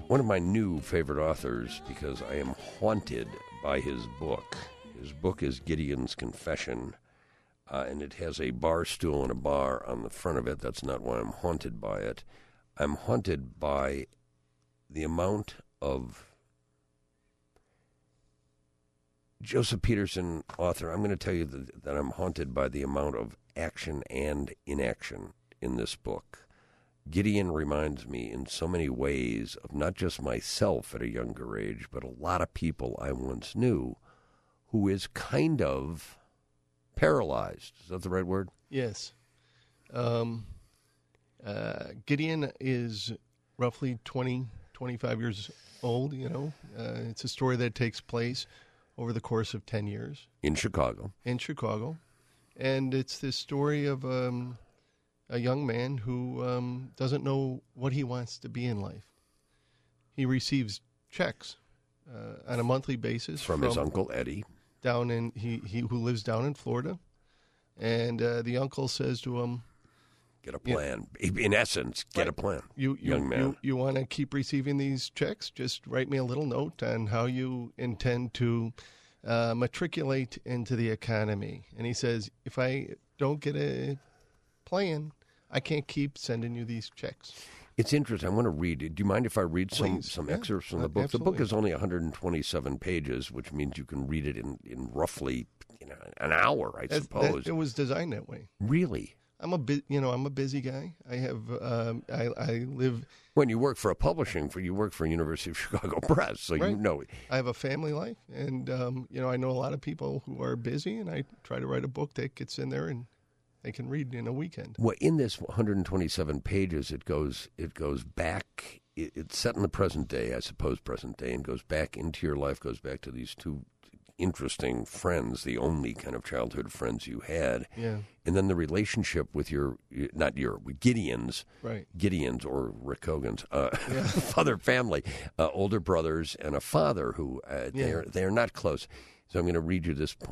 one of my new favorite authors because I am haunted by his book. His book is Gideon's Confession, and it has a bar stool and a bar on the front of it. That's not why I'm haunted by it. I'm haunted by the amount of Joseph Peterson, author, I'm going to tell you that I'm haunted by the amount of action and inaction in this book. Gideon reminds me in so many ways of not just myself at a younger age, but a lot of people I once knew who is kind of paralyzed. Is that the right word? Yes. Gideon is roughly 20, 25 years old, It's a story that takes place over the course of 10 years. In Chicago. And it's this story of a young man who doesn't know what he wants to be in life. He receives checks on a monthly basis from his uncle Eddie, who lives down in Florida, and the uncle says to him, "Get a plan." In essence, get a plan, young man. You want to keep receiving these checks? Just write me a little note on how you intend to matriculate into the economy. And he says, if I don't get a plan, I can't keep sending you these checks. It's interesting. I want to read. Do you mind if I read some excerpts from the book? Absolutely. The book is only 127 pages, which means you can read it in roughly an hour, I suppose. It was designed that way. Really? I'm a busy guy. I have I live. When you work for a publishing, you work for University of Chicago Press, so right. you know. I have a family life, and I know a lot of people who are busy, and I try to write a book that gets in there and they can read in a weekend. Well, in this 127 pages, it goes back. It's set in the present day, and goes back into your life. Goes back to these two interesting friends, the only kind of childhood friends you had. Yeah. And then the relationship with with Gideon's, right? Gideon's or Rick Hogan's other family, older brothers and a father who they are not close. So I'm going to read you this.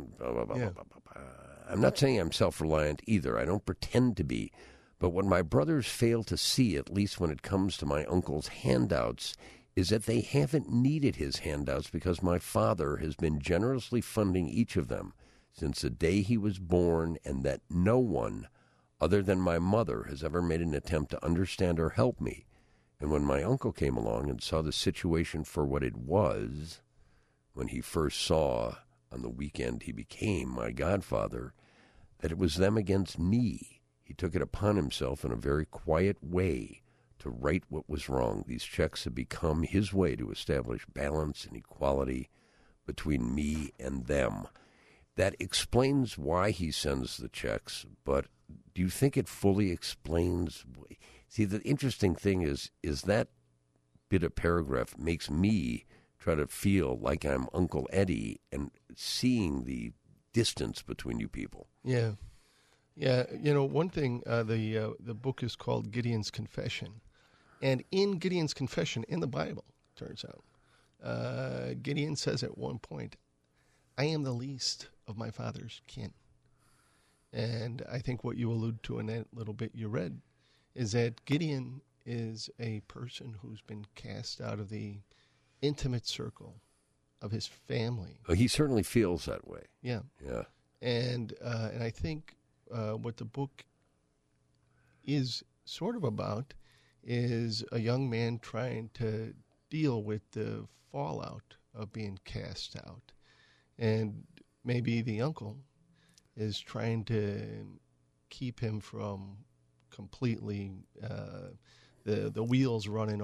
I'm not saying I'm self-reliant either. I don't pretend to be. But what my brothers fail to see, at least when it comes to my uncle's handouts, is that they haven't needed his handouts because my father has been generously funding each of them since the day he was born, and that no one other than my mother has ever made an attempt to understand or help me. And when my uncle came along and saw the situation for what it was, when he first saw on the weekend he became my godfather, that it was them against me, he took it upon himself in a very quiet way to right what was wrong. These checks have become his way to establish balance and equality between me and them. That explains why he sends the checks, but do you think it fully explains? See, the interesting thing is that bit of paragraph makes me try to feel like I'm Uncle Eddie and seeing the distance between you people. Yeah. Yeah, one thing, the book is called Gideon's Confession. And in Gideon's Confession, in the Bible, turns out, Gideon says at one point, I am the least of my father's kin. And I think what you allude to in that little bit you read is that Gideon is a person who's been cast out of the intimate circle of his family. He certainly feels that way. Yeah. Yeah. And I think what the book is sort of about is a young man trying to deal with the fallout of being cast out. And maybe the uncle is trying to keep him from completely the wheels falling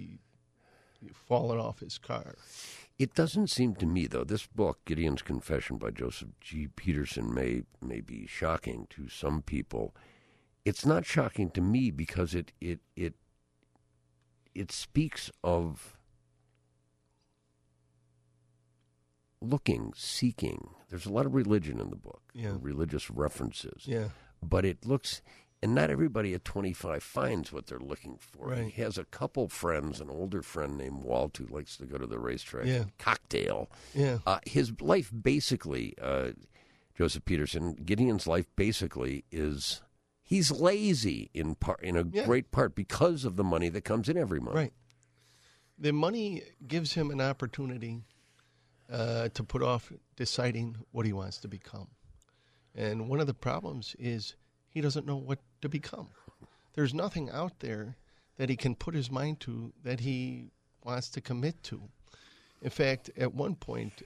off his car. It doesn't seem to me, though, this book, Gideon's Confession by Joseph G. Peterson, may be shocking to some people. It's not shocking to me because it speaks of looking, seeking. There's a lot of religion in the book, religious references. Yeah. But it looks, and not everybody at 25 finds what they're looking for. Right. He has a couple friends, an older friend named Walt who likes to go to the racetrack. Yeah. Cocktail. Yeah. His life basically, Joseph Peterson, Gideon's life basically is he's lazy in a great part because of the money that comes in every month. Right. The money gives him an opportunity to put off deciding what he wants to become. And one of the problems is he doesn't know what to become. There's nothing out there that he can put his mind to that he wants to commit to. In fact, at one point,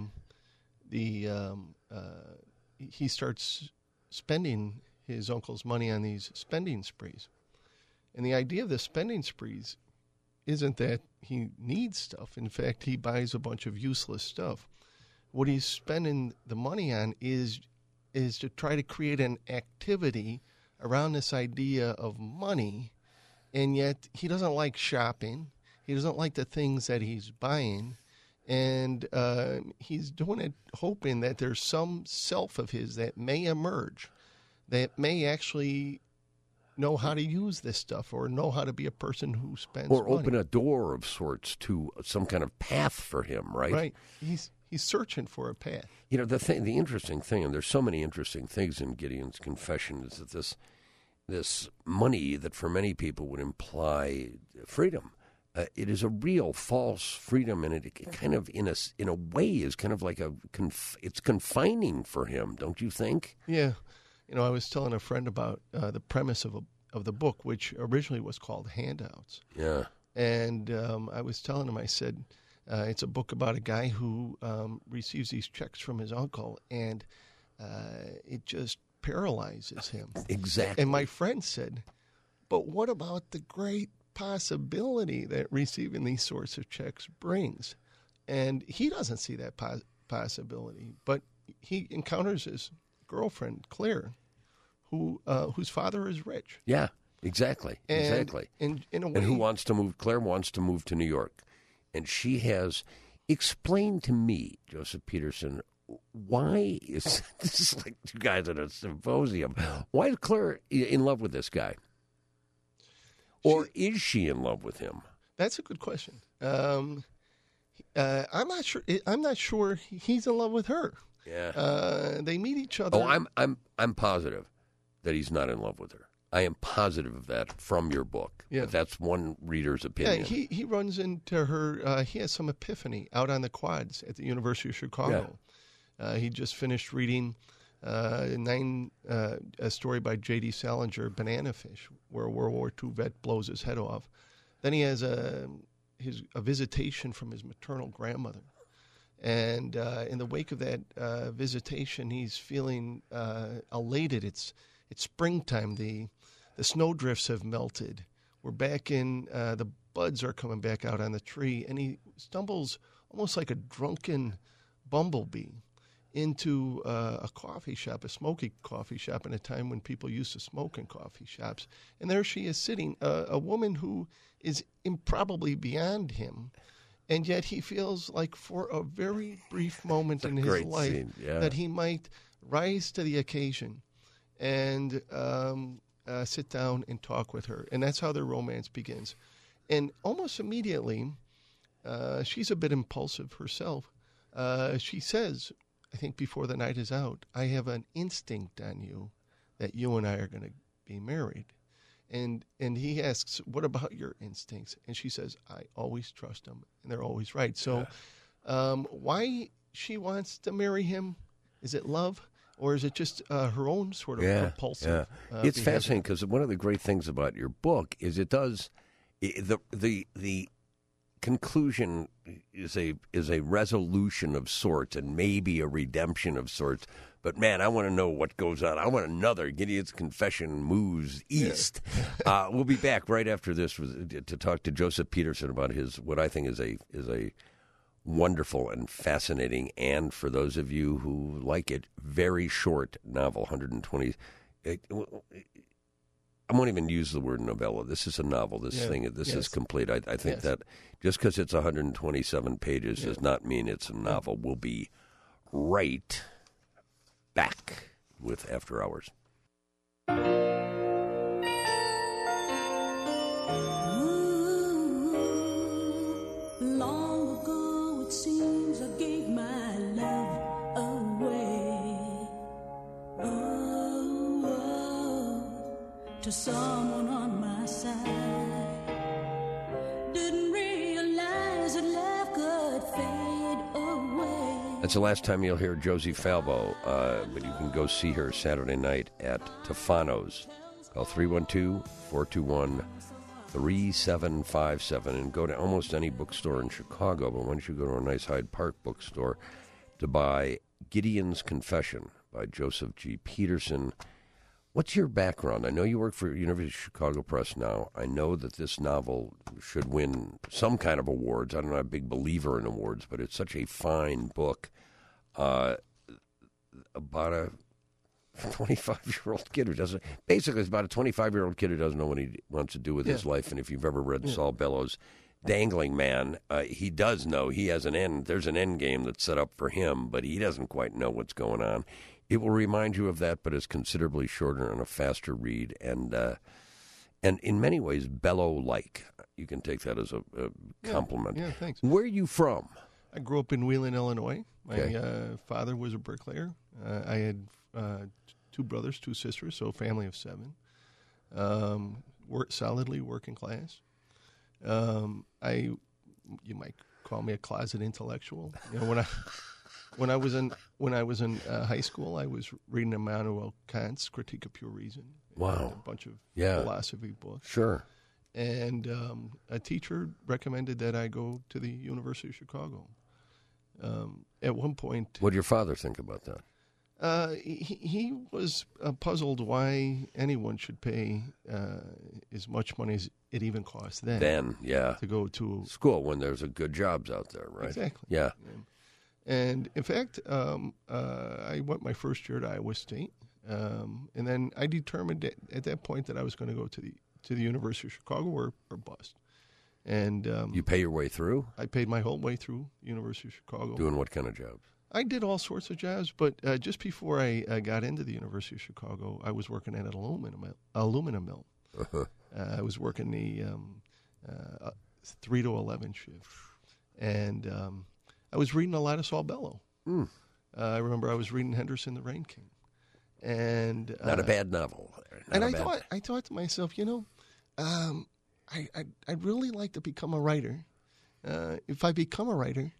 he starts spending his uncle's money on these spending sprees. And the idea of the spending sprees isn't that he needs stuff. In fact, he buys a bunch of useless stuff. What he's spending the money on is to try to create an activity around this idea of money, and yet he doesn't like shopping. He doesn't like the things that he's buying, and he's doing it hoping that there's some self of his that may emerge, that may actually know how to use this stuff or know how to be a person who spends or money. open a door of sorts to some kind of path for him, right? Right. He's searching for a path. You know, the interesting thing, and there's so many interesting things in Gideon's confession, is that this money that for many people would imply freedom, it is a real false freedom, and it kind of in a way is kind of like it's confining for him, don't you think? Yeah. You know, I was telling a friend about the premise of the book, which originally was called Handouts. Yeah. And I was telling him, I said, it's a book about a guy who receives these checks from his uncle, and it just paralyzes him. Exactly. And my friend said, but what about the great possibility that receiving these sorts of checks brings? And he doesn't see that possibility, but he encounters his girlfriend, Claire, whose father is rich. Yeah, exactly. Exactly. And in a way, and who wants to move? Claire wants to move to New York. And she has explained to me, Joseph Peterson, why is this is like two guys at a symposium? Why is Claire in love with this guy? Or is she in love with him? That's a good question. I'm not sure. I'm not sure he's in love with her. Yeah. They meet each other. Oh, I'm positive that he's not in love with her. I am positive of that from your book. Yeah. But that's one reader's opinion. Yeah, he runs into her. He has some epiphany out on the quads at the University of Chicago. Yeah. He just finished reading a story by J.D. Salinger, Banana Fish, where a World War II vet blows his head off. Then he has a visitation from his maternal grandmother. And in the wake of that visitation, he's feeling elated. It's springtime. The snowdrifts have melted. We're back in, the buds are coming back out on the tree. And he stumbles almost like a drunken bumblebee into a coffee shop, a smoky coffee shop, in a time when people used to smoke in coffee shops. And there she is sitting, a woman who is improbably beyond him. And yet he feels like for a very brief moment in his life that he might rise to the occasion and sit down and talk with her. And that's how their romance begins. And almost immediately, she's a bit impulsive herself. She says, I think before the night is out, I have an instinct on you that you and I are going to be married. And he asks, what about your instincts? And she says, I always trust them, and they're always right. So why she wants to marry him, is it love, or is it just her own sort of impulsive It's behavior? fascinating because one of the great things about your book is it does the conclusion is a resolution of sorts and maybe a redemption of sorts. But, man, I want to know what goes on. I want another Gideon's Confession moves east. Yeah. We'll be back right after this to talk to Joseph Peterson about his what I think is a wonderful and fascinating, and for those of you who like it, very short novel, 120. I won't even use the word novella. This is a novel. This is complete. I think that just because it's 127 pages does not mean it's a novel. We'll be right back with After Hours. Long ago it seems I gave my love away. To someone on my side. Didn't realize It's the last time you'll hear Josie Falvo, but you can go see her Saturday night at Tofano's. Call 312-421-3757 and go to almost any bookstore in Chicago, but why don't you go to a nice Hyde Park bookstore to buy Gideon's Confession by Joseph G. Peterson. What's your background? I know you work for University of Chicago Press now. I know that this novel should win some kind of awards. I'm not a big believer in awards, but it's such a fine book about a 25-year-old kid who doesn't... Basically, it's about a 25-year-old kid who doesn't know what he wants to do with his life. And if you've ever read Saul Bellows' Dangling Man, he does know he has an end. There's an end game that's set up for him, but he doesn't quite know what's going on. It will remind you of that, but it's considerably shorter and a faster read, and in many ways Bellow-like. You can take that as a compliment. Yeah, thanks. Where are you from? I grew up in Wheeling, Illinois. My father was a bricklayer. I had 2 brothers, 2 sisters, so a family of 7. Solidly working class. You might call me a closet intellectual. You know, when I was in high school, I was reading Immanuel Kant's Critique of Pure Reason. Wow, a bunch of philosophy books. Sure. And a teacher recommended that I go to the University of Chicago. At one point, what did your father think about that? He was puzzled why anyone should pay as much money as it even cost then. To go to school when there's a good jobs out there, right? Exactly. Yeah. And in fact, I went my first year to Iowa State, and then I determined at that point that I was going to go to the University of Chicago or bust. And you pay your way through? I paid my whole way through University of Chicago. Doing what kind of jobs? I did all sorts of jobs, but just before I got into the University of Chicago, I was working at an aluminum mill. Uh-huh. I was working the 3 to 11 shift, and I was reading a lot of Saul Bellow. I remember I was reading Henderson the Rain King, and not a bad novel. I thought to myself, I'd really like to become a writer. If I become a writer,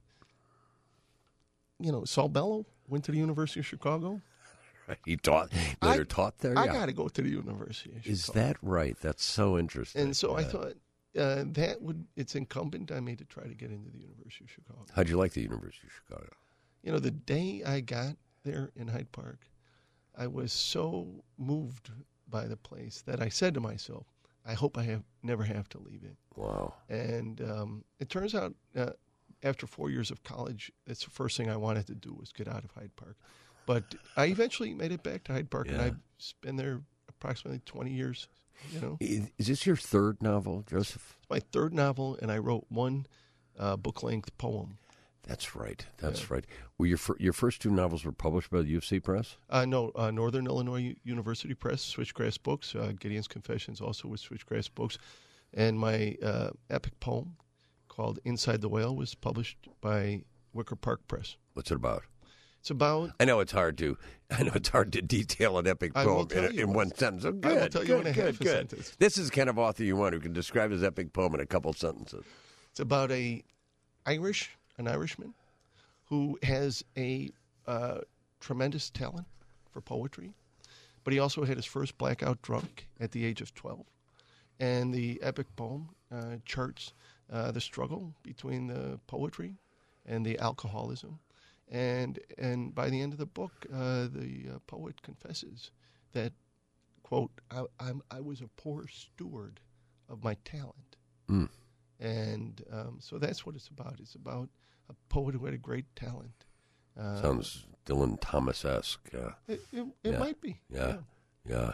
Saul Bellow went to the University of Chicago. He taught there. I got to go to the University of Chicago. Is that right? That's so interesting. And so I thought it's incumbent on me to try to get into the University of Chicago. How'd you like the University of Chicago? The day I got there in Hyde Park, I was so moved by the place that I said to myself, I hope I never have to leave it. Wow. And it turns out after 4 years of college, that's the first thing I wanted to do was get out of Hyde Park. But I eventually made it back to Hyde Park, and I've been there approximately 20 years. Is this your third novel, Joseph? It's my third novel, and I wrote one book-length poem. That's right. That's right. Were your first 2 novels were published by the U of C Press? No, Northern Illinois University Press, Switchgrass Books. Gideon's Confessions also with Switchgrass Books. And my epic poem called Inside the Whale was published by Wicker Park Press. What's it about? It's about... I know it's hard to detail an epic poem in one sentence. Oh, good, I will tell you in a half a sentence. This is the kind of author you want who can describe his epic poem in a couple sentences. It's about an Irishman who has a tremendous talent for poetry, but he also had his first blackout drunk at the age of 12. And the epic poem charts the struggle between the poetry and the alcoholism. And by the end of the book, the poet confesses that, quote, I was a poor steward of my talent. Mm. And so that's what it's about. It's about a poet who had a great talent. Sounds Dylan Thomas-esque. It might be. Yeah.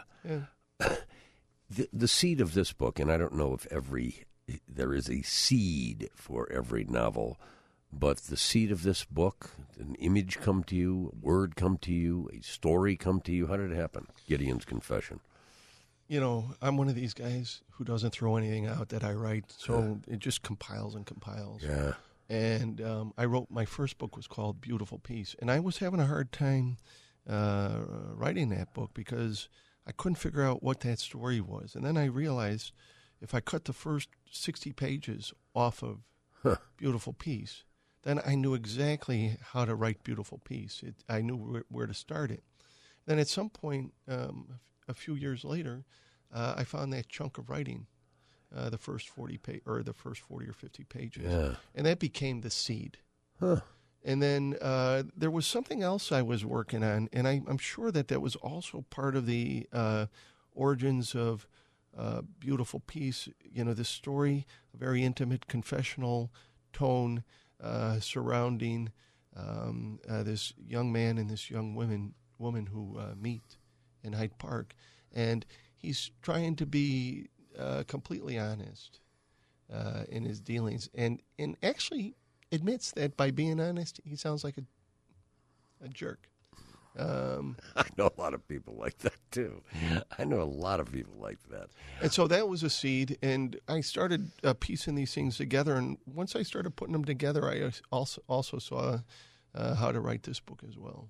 The seed of this book, and I don't know if there is a seed for every novel, but the seed of this book, an image come to you, a word come to you, a story come to you. How did it happen? Gideon's Confession. I'm one of these guys who doesn't throw anything out that I write, so it just compiles and compiles. Yeah. And I wrote, my first book was called Beautiful Peace, and I was having a hard time writing that book because I couldn't figure out what that story was. And then I realized if I cut the first 60 pages off of Beautiful Peace, then I knew exactly how to write Beautiful Peace. I knew where to start it. Then at some point, a few years later, I found that chunk of writing, the first 40 or 50 pages, and that became the seed. Huh. And then there was something else I was working on, and I'm sure that was also part of the origins of Beautiful Peace. This story, a very intimate confessional tone surrounding this young man and this young woman who meet in Hyde Park, and he's trying to be completely honest in his dealings, and actually admits that by being honest, he sounds like a jerk. I know a lot of people like that, too. I know a lot of people like that. And so that was a seed, and I started piecing these things together, and once I started putting them together, I also saw how to write this book as well.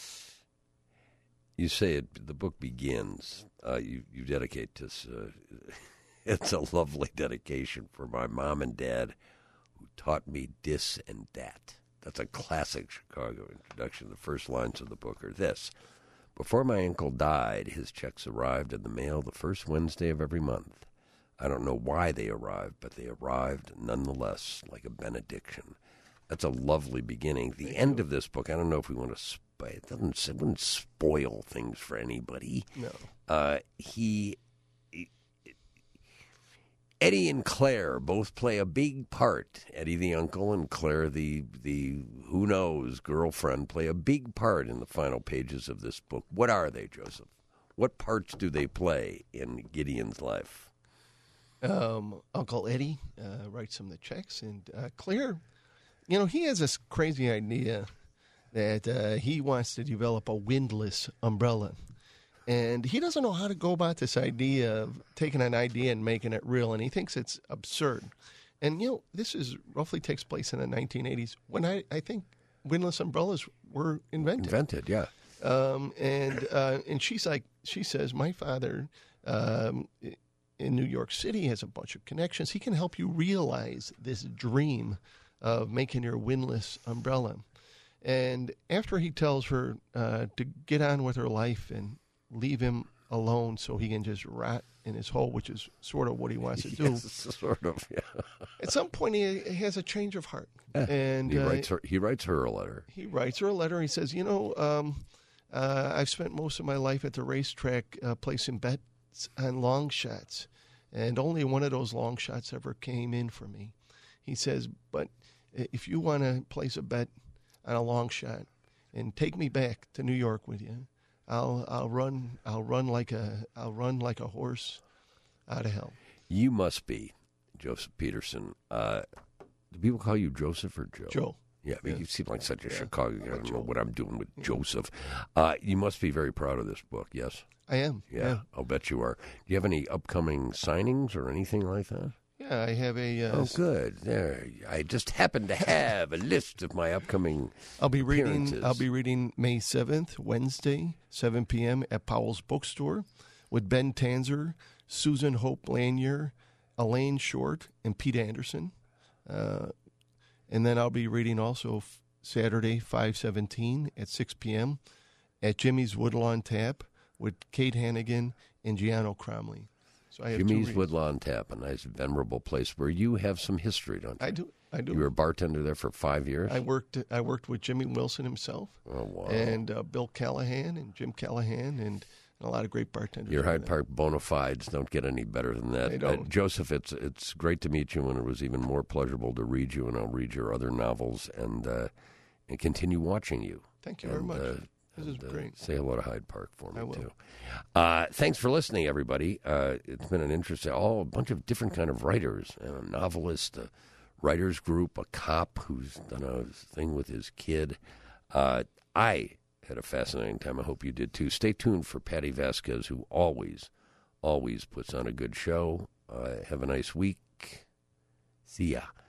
You say the book begins. You dedicate this. It's a lovely dedication for my mom and dad who taught me dis and dat. That's a classic Chicago introduction. The first lines of the book are this. Before my uncle died, his checks arrived in the mail the first Wednesday of every month. I don't know why they arrived, but they arrived nonetheless, like a benediction. That's a lovely beginning. The end of this book, I don't know if we want to it wouldn't spoil things for anybody. No. Eddie and Claire both play a big part. Eddie the uncle and Claire the who knows girlfriend play a big part in the final pages of this book. What are they, Joseph? What parts do they play in Gideon's life? Uncle Eddie writes him the checks, and Claire, he has this crazy idea that he wants to develop a windlass umbrella. And he doesn't know how to go about this idea of taking an idea and making it real, and he thinks it's absurd. And, this roughly takes place in the 1980s when I think windlass umbrellas were invented. Yeah. And she says, my father in New York City has a bunch of connections. He can help you realize this dream of making your windlass umbrella. And after he tells her to get on with her life and leave him alone so he can just rot in his hole, which is sort of what he wants to do. Yes, sort of, yeah. At some point, he has a change of heart. And he writes her a letter. He writes her a letter. He says, I've spent most of my life at the racetrack placing bets on long shots, and only one of those long shots ever came in for me. He says, but if you want to place a bet on a long shot and take me back to New York with you, I'll run like a horse out of hell. You must be Joseph Peterson. Do people call you Joseph or Joe? Joe. Yeah, I mean, you seem like such a Chicago. I don't know what I'm doing with Joseph. You must be very proud of this book. Yes, I am. Yeah, I'll bet you are. Do you have any upcoming signings or anything like that? Yeah, I have a. Oh, good. There, I just happen to have a list of my upcoming. I'll be appearances. reading May 7th, Wednesday, 7 p.m. at Powell's Bookstore, with Ben Tanzer, Susan Hope Lanier, Elaine Short, and Pete Anderson. And then I'll be reading also Saturday, 5/17 at 6 p.m. at Jimmy's Woodlawn Tap with Kate Hannigan and Gianno Cromley. So I have Jimmy's Woodlawn Tap, a nice, venerable place where you have some history, don't you? I do. You were a bartender there for 5 years? I worked with Jimmy Wilson himself. Oh, wow. And Bill Callahan and Jim Callahan and a lot of great bartenders. Your Hyde Park bona fides don't get any better than that. They don't. Joseph, it's great to meet you, and it was even more pleasurable to read you, and I'll read your other novels and continue watching you. Thank you very much. This is great. Say hello to Hyde Park for me, I will. too. Thanks for listening, everybody. It's been an interesting, a bunch of different kind of writers, a novelist, a writers group, a cop who's done a thing with his kid. I had a fascinating time. I hope you did, too. Stay tuned for Patty Vasquez, who always puts on a good show. Have a nice week. See ya.